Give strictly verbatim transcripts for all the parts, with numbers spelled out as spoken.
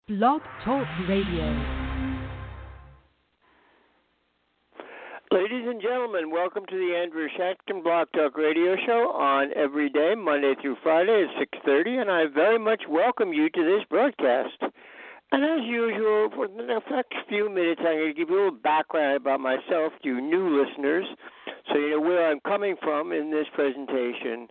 Blog Talk Radio. Ladies and gentlemen, welcome to the Andrew Shatkin Blog Talk Radio Show on every day, Monday through Friday at six thirty, and I very much welcome you to this broadcast. And as usual, for the next few minutes, I'm going to give you a little background about myself to you new listeners, so you know where I'm coming from in this presentation.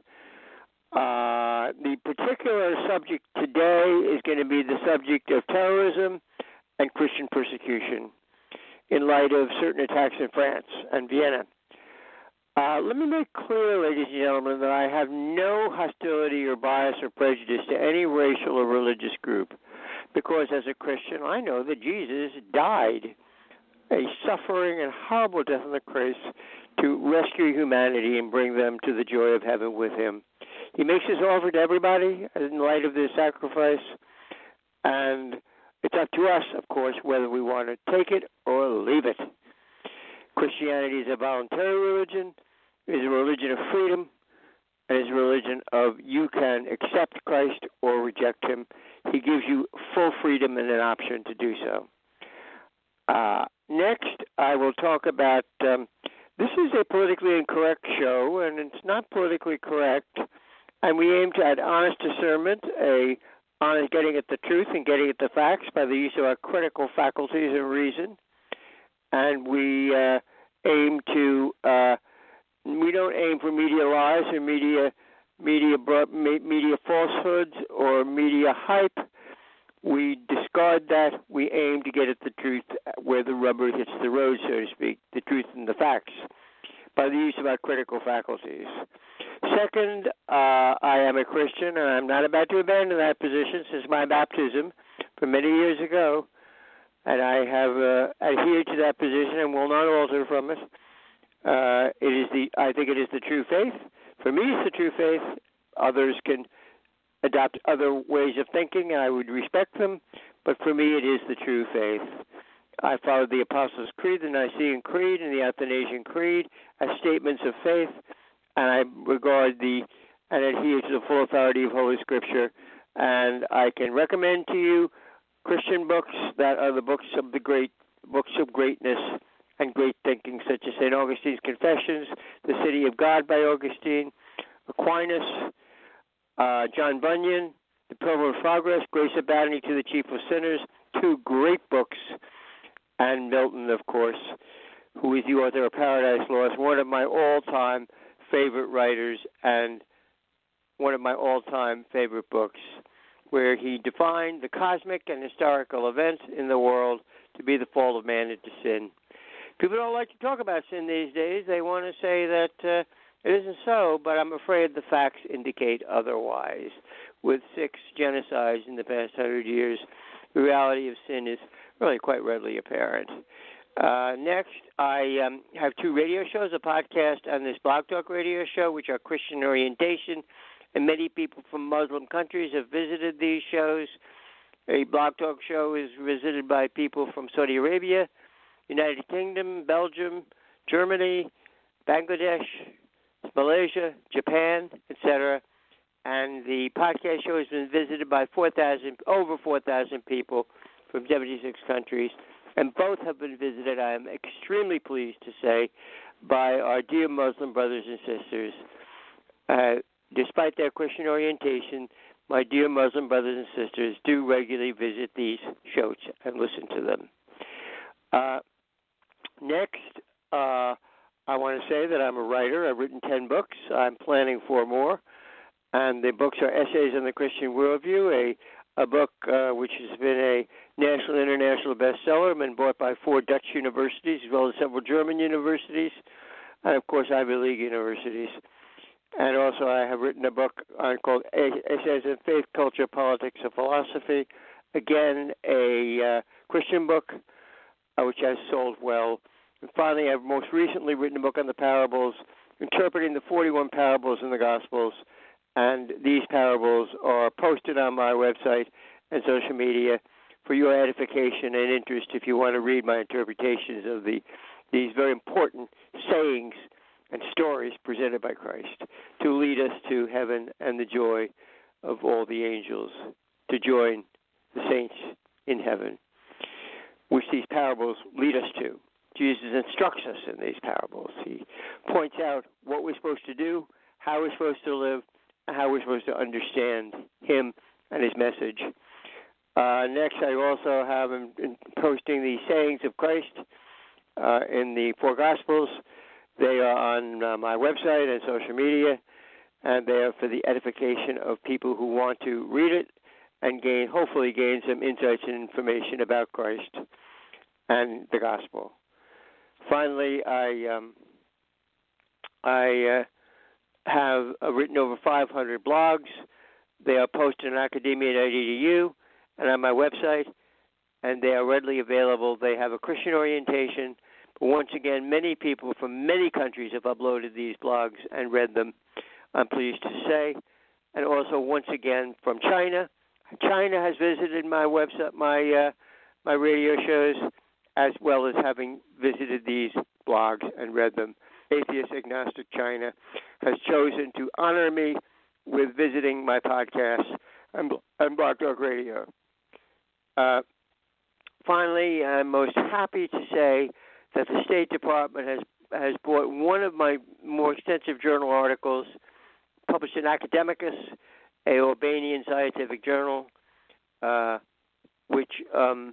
Uh, the particular subject today is going to be the subject of terrorism and Christian persecution in light of certain attacks in France and Vienna. Uh, let me make clear, ladies and gentlemen, that I have no hostility or bias or prejudice to any racial or religious group, because as a Christian, I know that Jesus died a suffering and horrible death on the cross to rescue humanity and bring them to the joy of heaven with him. He makes his offer to everybody in light of this sacrifice, and it's up to us, of course, whether we want to take it or leave it. Christianity is a voluntary religion, it is a religion of freedom, and it's a religion of you can accept Christ or reject him. He gives you full freedom and an option to do so. Uh, next, I will talk about, um, this is a politically incorrect show, and it's not politically correct, and we aim to add honest discernment, a honest getting at the truth and getting at the facts by the use of our critical faculties and reason. And we uh, aim to, uh, we don't aim for media lies or media media media falsehoods or media hype. We discard that. We aim to get at the truth where the rubber hits the road, so to speak, the truth and the facts, by the use of our critical faculties. Second, uh, I am a Christian, and I'm not about to abandon that position since my baptism from many years ago, and I have uh, adhered to that position and will not alter from it. Uh, it is the I think it is the true faith. For me, it's the true faith. Others can adopt other ways of thinking, and I would respect them, but for me, it is the true faith. I follow the Apostles' Creed, the Nicene Creed, and the Athanasian Creed as statements of faith, and I regard the and adhere to the full authority of Holy Scripture. And I can recommend to you Christian books that are the books of the great books of greatness and great thinking, such as Saint Augustine's Confessions, The City of God by Augustine, Aquinas, uh, John Bunyan, The Pilgrim's Progress, Grace Abounding to the Chief of Sinners, two great books, and Milton, of course, who is the author of Paradise Lost, one of my all-time favorite writers and one of my all-time favorite books, where he defined the cosmic and historical events in the world to be the fall of man into sin. People don't like to talk about sin these days. They want to say that uh, it isn't so, but I'm afraid the facts indicate otherwise. With six genocides in the past hundred years, the reality of sin is really quite readily apparent. Uh, next, I um, have two radio shows, a podcast and this Blog Talk radio show, which are Christian orientation, and many people from Muslim countries have visited these shows. A Blog Talk show is visited by people from Saudi Arabia, United Kingdom, Belgium, Germany, Bangladesh, Malaysia, Japan, et cetera. And the podcast show has been visited by four thousand, over four thousand people from seventy-six countries, and both have been visited, I am extremely pleased to say, by our dear Muslim brothers and sisters. Uh, despite their Christian orientation, my dear Muslim brothers and sisters do regularly visit these shows and listen to them. Uh, next, uh, I want to say that I'm a writer. I've written ten books. I'm planning four more. And the books are Essays on the Christian Worldview, a, a book uh, which has been a national and international bestseller, been bought by four Dutch universities as well as several German universities, and, of course, Ivy League universities. And also I have written a book on, called Essays on Faith, Culture, Politics, and Philosophy, again, a uh, Christian book, uh, which has sold well. And finally, I've most recently written a book on the parables, interpreting the forty-one parables in the Gospels, and these parables are posted on my website and social media for your edification and interest if you want to read my interpretations of the these very important sayings and stories presented by Christ to lead us to heaven and the joy of all the angels, to join the saints in heaven, which these parables lead us to. Jesus instructs us in these parables. He points out what we're supposed to do, how we're supposed to live, and how we're supposed to understand him and his message. Uh, next, I also have him posting the sayings of Christ uh, in the four Gospels. They are on uh, my website and social media, and they are for the edification of people who want to read it and gain, hopefully gain some insights and information about Christ and the Gospel. Finally, I um, I uh, have uh, written over five hundred blogs. They are posted on academia dot e d u and on my website, and they are readily available. They have a Christian orientation, but once again, many people from many countries have uploaded these blogs and read them, I'm pleased to say. And also, once again, from China. China has visited my website, my uh, my radio shows, as well as having visited these blogs and read them. Atheist Agnostic China has chosen to honor me with visiting my podcast and, and Blog Talk Radio. Uh, finally, I'm most happy to say that the State Department has, has bought one of my more extensive journal articles, published in Academicus, a Albanian scientific journal, uh, which um,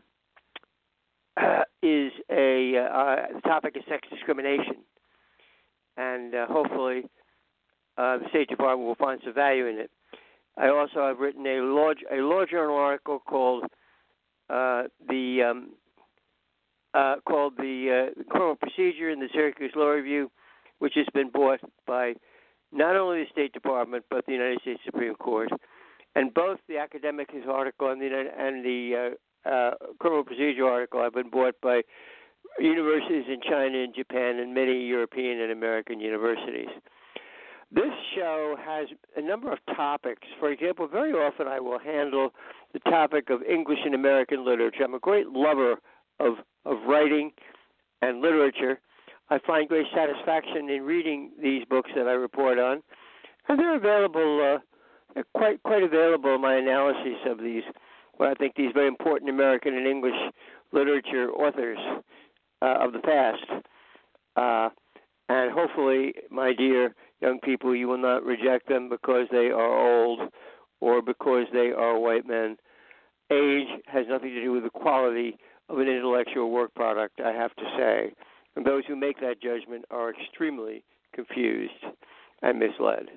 uh, is a uh, the topic is sex discrimination, and uh, hopefully uh, the State Department will find some value in it. I also have written a law a law journal article called uh, the um, uh, called the uh, Criminal Procedure in the Syracuse Law Review, which has been bought by not only the State Department but the United States Supreme Court. And both the Academicus article and the, and the uh, uh, Criminal Procedure article have been bought by universities in China and Japan and many European and American universities. This show has a number of topics. For example, very often I will handle the topic of English and American literature. I'm a great lover of, of writing and literature. I find great satisfaction in reading these books that I report on, and they're available, uh, they're quite quite available in my analysis of these, what I think these very important American and English literature authors uh, of the past. Uh, and hopefully, my dear young people, you will not reject them because they are old or because they are white men. Age has nothing to do with the quality of an intellectual work product, I have to say. And those who make that judgment are extremely confused and misled.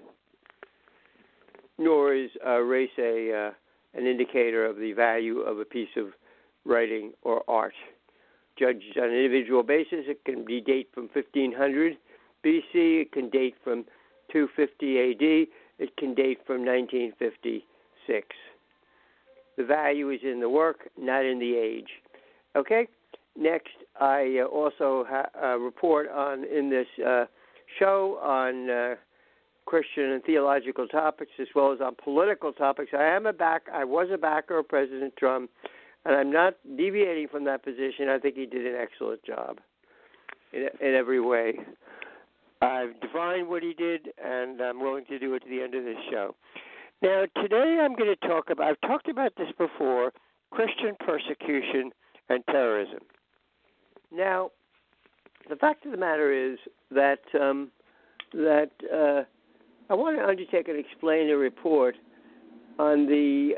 Nor is uh, race a uh, an indicator of the value of a piece of writing or art. Judged on an individual basis, it can be date from fifteen hundred B C, it can date from two fifty A D, it can date from nineteen fifty-six. The value is in the work, not in the age. Okay? Next, I uh, also ha- uh, report on in this uh, show on uh, Christian and theological topics as well as on political topics. I am a back. I was a backer of President Trump, and I'm not deviating from that position. I think he did an excellent job in, in every way. I've defined what he did, and I'm willing to do it to the end of this show. Now, today I'm going to talk about, I've talked about this before, Christian persecution and terrorism. Now, the fact of the matter is that um, that uh, I want to undertake and explain a report on the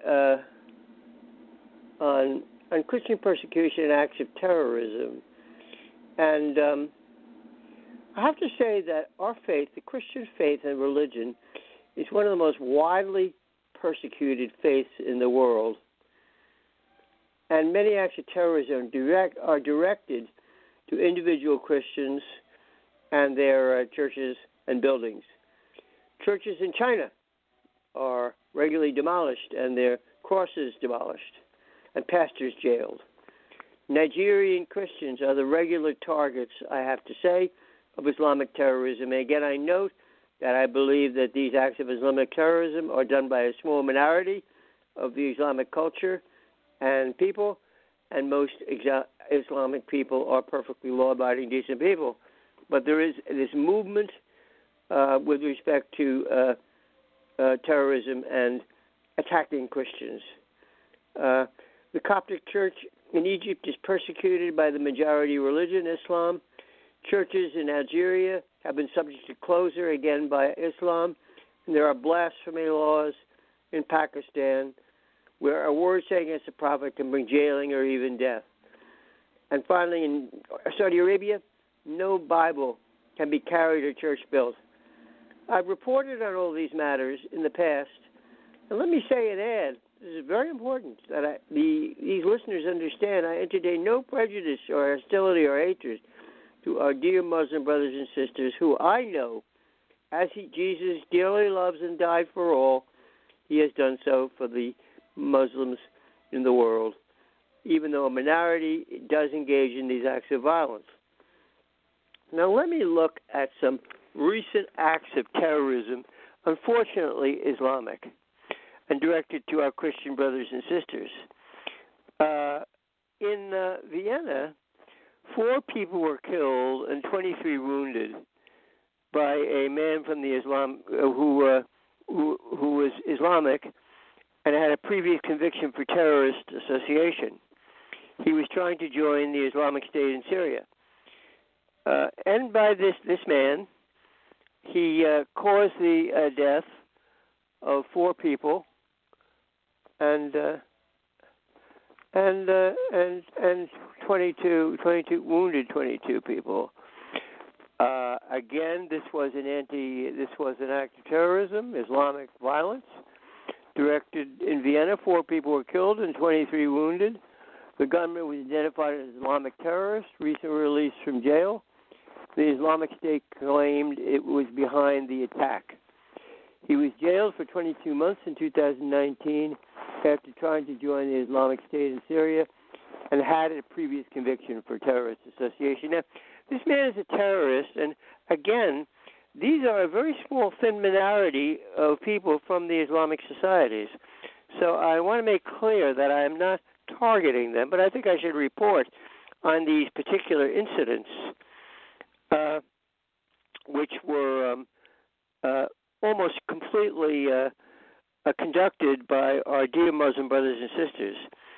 uh, on on Christian persecution and acts of terrorism, and um, I have to say that our faith, the Christian faith and religion, is one of the most widely persecuted faiths in the world, and many acts of terrorism direct are directed to individual Christians and their uh, churches and buildings. Churches in China are regularly demolished and their crosses demolished and pastors jailed. Nigerian Christians are the regular targets, I have to say, of Islamic terrorism. And again, I note that I believe that these acts of Islamic terrorism are done by a small minority of the Islamic culture and people, and most exa- Islamic people are perfectly law-abiding, decent people. But there is this movement uh, with respect to uh, uh, terrorism and attacking Christians. Uh, The Coptic Church in Egypt is persecuted by the majority religion, Islam. Churches in Algeria have been subject to closure, again by Islam. And there are blasphemy laws in Pakistan where a word saying against the Prophet can bring jailing or even death. And finally, in Saudi Arabia, no Bible can be carried or church built. I've reported on all these matters in the past, and let me say and add, this is very important that I, the, these listeners understand I entertain no prejudice or hostility or hatred to our dear Muslim brothers and sisters who I know, as he, Jesus dearly loves and died for all, he has done so for the Muslims in the world, even though a minority does engage in these acts of violence. Now let me look at some recent acts of terrorism, unfortunately Islamic, and directed to our Christian brothers and sisters. Uh, in uh, Vienna, four people were killed and twenty-three wounded by a man from the Islam uh, who, uh, who who was Islamic and had a previous conviction for terrorist association. He was trying to join the Islamic State in Syria. Uh, and by this, this man, he uh, caused the uh, death of four people and uh, and uh, and and twenty-two, twenty-two wounded twenty-two people. Uh, again, this was an anti. This was an act of terrorism, Islamic violence, directed in Vienna. Four people were killed and twenty-three wounded. The gunman was identified as an Islamic terrorist, recently released from jail. The Islamic State claimed it was behind the attack. He was jailed for twenty-two months in two thousand nineteen after trying to join the Islamic State in Syria and had a previous conviction for terrorist association. Now, this man is a terrorist, and again, these are a very small, thin minority of people from the Islamic societies. So I want to make clear that I am not targeting them, but I think I should report on these particular incidents, uh, which were um, uh, almost completely uh, uh, conducted by our dear Muslim brothers and sisters.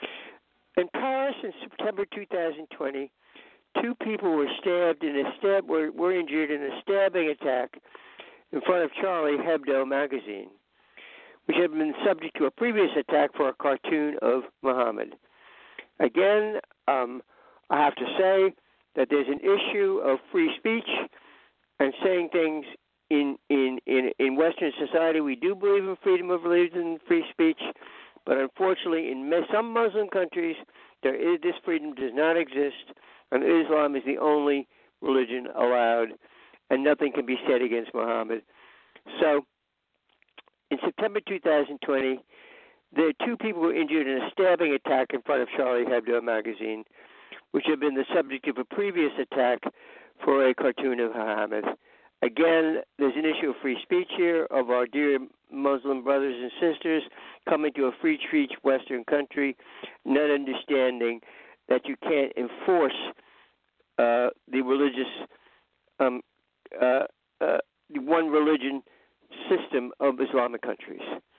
In Paris in September two thousand twenty, two people were stabbed in a stab were, were injured in a stabbing attack in front of Charlie Hebdo magazine, which had been subject to a previous attack for a cartoon of Muhammad. Again, um, I have to say that there's an issue of free speech and saying things in, in, in, in Western society. We do believe in freedom of religion and free speech, but unfortunately in some Muslim countries, there is, this freedom does not exist, and Islam is the only religion allowed, and nothing can be said against Muhammad. So, in September two thousand twenty, there are two people who were injured in a stabbing attack in front of Charlie Hebdo magazine, which had been the subject of a previous attack for a cartoon of Muhammad. Again, there's an issue of free speech here of our dear Muslim brothers and sisters coming to a free speech Western country, not understanding that you can't enforce uh, the religious, um, uh, uh, the one religion system of Islamic countries.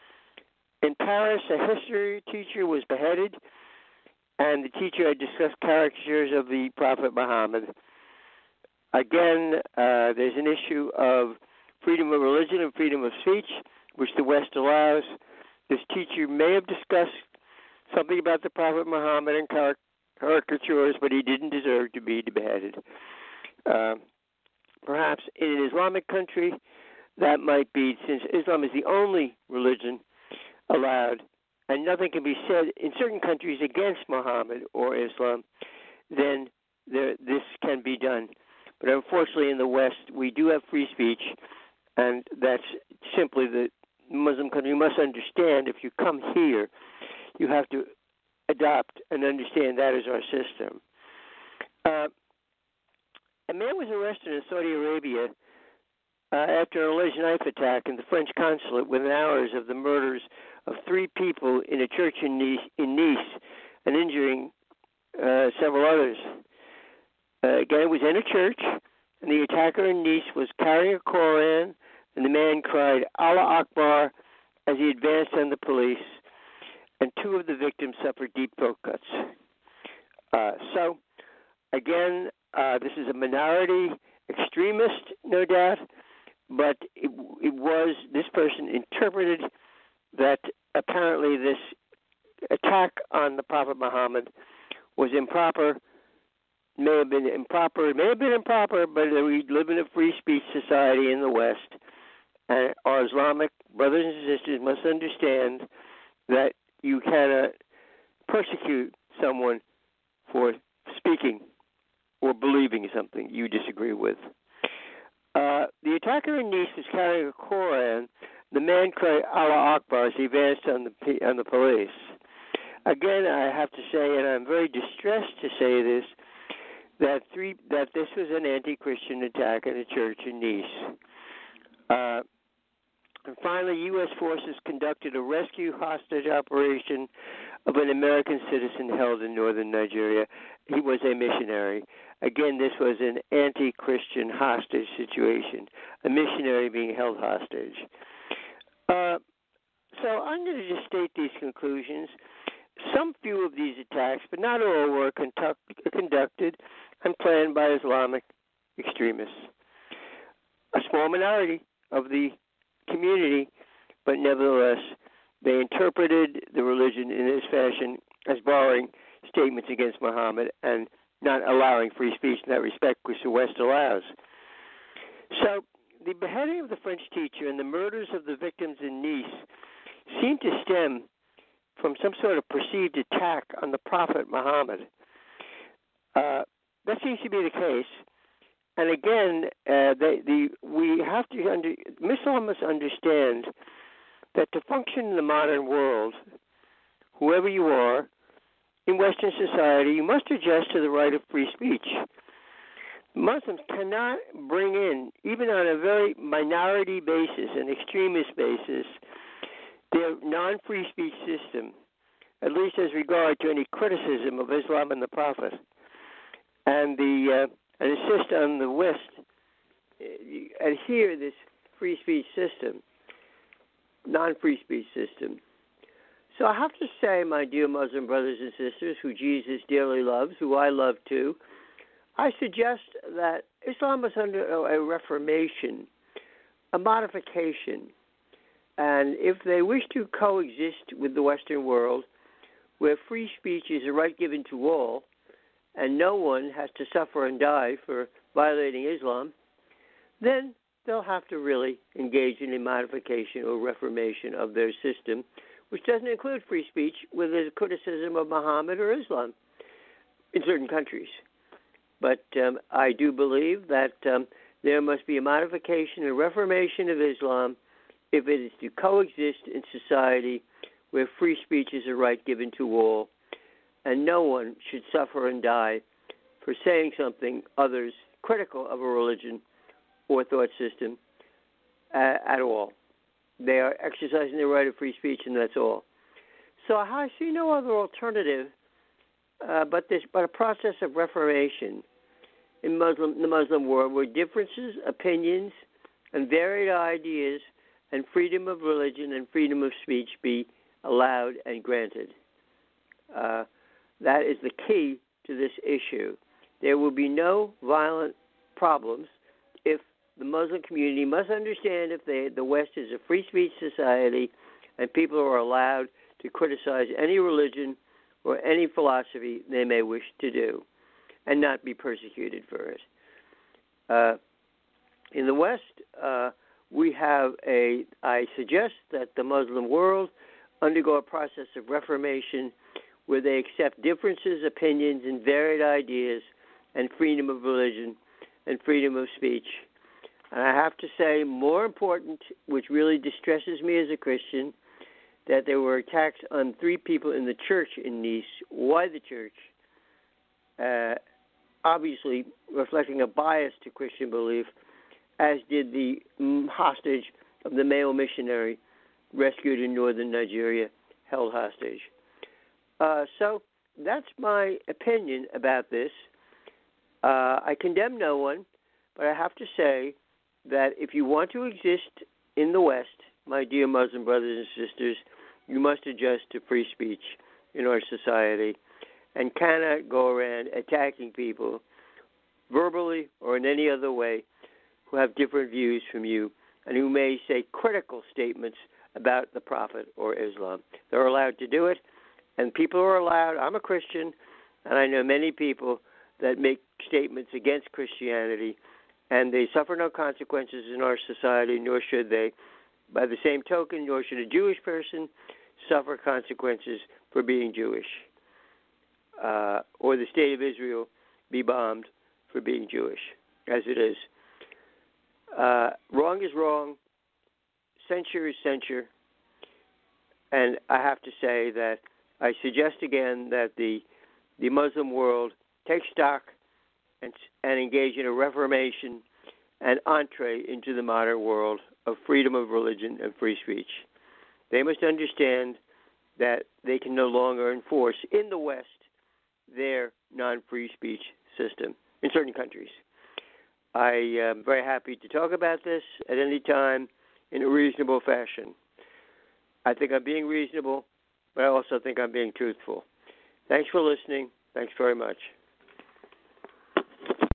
In Paris, a history teacher was beheaded, and the teacher had discussed caricatures of the Prophet Muhammad. Again, uh, there's an issue of freedom of religion and freedom of speech, which the West allows. This teacher may have discussed something about the Prophet Muhammad and caricatures, but he didn't deserve to be beheaded. Uh, perhaps in an Islamic country, that might be, since Islam is the only religion allowed, and nothing can be said in certain countries against Muhammad or Islam, then there, this can be done. But unfortunately in the West, we do have free speech, and that's simply the Muslim country. You must understand, if you come here, you have to adopt and understand that is our system. Uh, a man was arrested in Saudi Arabia uh, after an alleged knife attack in the French consulate within hours of the murders of three people in a church in Nice, in Nice and injuring uh, several others. Uh, again, it was in a church, and the attacker in Nice was carrying a Koran, and the man cried, Allah Akbar, as he advanced on the police. and two of the victims suffered deep throat cuts. Uh, so, again, uh, this is a minority extremist, no doubt, but it, it was, this person interpreted that apparently this attack on the Prophet Muhammad was improper, may have been improper, it may have been improper, but we live in a free speech society in the West, and our Islamic brothers and sisters must understand that you cannot persecute someone for speaking or believing something you disagree with. Uh, the attacker in Nice was carrying a Koran. The man cried Allah Akbar as he advanced on the on the police. Again, I have to say, and I'm very distressed to say this, that three that this was an anti-Christian attack in a church in Nice. Uh, and finally, U S forces conducted a rescue hostage operation of an American citizen held in northern Nigeria. He was a missionary. Again, this was an anti-Christian hostage situation, a missionary being held hostage. Uh, so I'm going to just state these conclusions. Some few of these attacks, but not all, were conduct, conducted and planned by Islamic extremists. A small minority of the community, but nevertheless, they interpreted the religion in this fashion as borrowing statements against Muhammad and not allowing free speech in that respect, which the West allows. So the beheading of the French teacher and the murders of the victims in Nice seem to stem from some sort of perceived attack on the Prophet Muhammad. Uh, that seems to be the case. And again, uh, they, the, we have to under, Muslims must understand that to function in the modern world, whoever you are, in Western society, you must adjust to the right of free speech. Muslims cannot bring in, even on a very minority basis, an extremist basis, their non-free speech system, at least as regard to any criticism of Islam and the Prophet, and the uh, and insist on the West uh, adhere this free speech system, non-free speech system. So I have to say, my dear Muslim brothers and sisters, who Jesus dearly loves, who I love too, I suggest that Islam is under a reformation, a modification. And if they wish to coexist with the Western world, where free speech is a right given to all, and no one has to suffer and die for violating Islam, then they'll have to really engage in a modification or reformation of their system, which doesn't include free speech with a criticism of Muhammad or Islam in certain countries. But um, I do believe that um, there must be a modification and reformation of Islam if it is to coexist in society where free speech is a right given to all, and no one should suffer and die for saying something others critical of a religion or thought system uh, at all. They are exercising their right of free speech, and that's all. So I see no other alternative uh, but this, but a process of reformation in Muslim, the Muslim world, where differences, opinions, and varied ideas, and freedom of religion and freedom of speech be allowed and granted. Uh, that is the key to this issue. There will be no violent problems if the Muslim community must understand if they, the West is a free speech society and people are allowed to criticize any religion or any philosophy they may wish to do and not be persecuted for it. Uh, in the West, uh, we have a, I suggest that the Muslim world undergo a process of reformation where they accept differences, opinions, and varied ideas and freedom of religion and freedom of speech. And I have to say, more important, which really distresses me as a Christian, that there were attacks on three people in the church in Nice. Why the church? Uh, obviously reflecting a bias to Christian belief, as did the hostage of the male missionary rescued in northern Nigeria, held hostage. Uh, so that's my opinion about this. Uh, I condemn no one, but I have to say that if you want to exist in the West, my dear Muslim brothers and sisters, you must adjust to free speech in our society and cannot go around attacking people verbally or in any other way who have different views from you and who may say critical statements about the Prophet or Islam. They're allowed to do it, and people are allowed. I'm a Christian, and I know many people that make statements against Christianity, and they suffer no consequences in our society, nor should they. By the same token, nor should a Jewish person suffer consequences for being Jewish, uh, or the state of Israel be bombed for being Jewish, as it is. Uh, wrong is wrong. Censure is censure. And I have to say that I suggest again that the the Muslim world take stock and, and engage in a reformation and entree into the modern world of freedom of religion and free speech. They must understand that they can no longer enforce in the West their non-free speech system in certain countries. I am very happy to talk about this at any time in a reasonable fashion. I think I'm being reasonable, but I also think I'm being truthful. Thanks for listening. Thanks very much.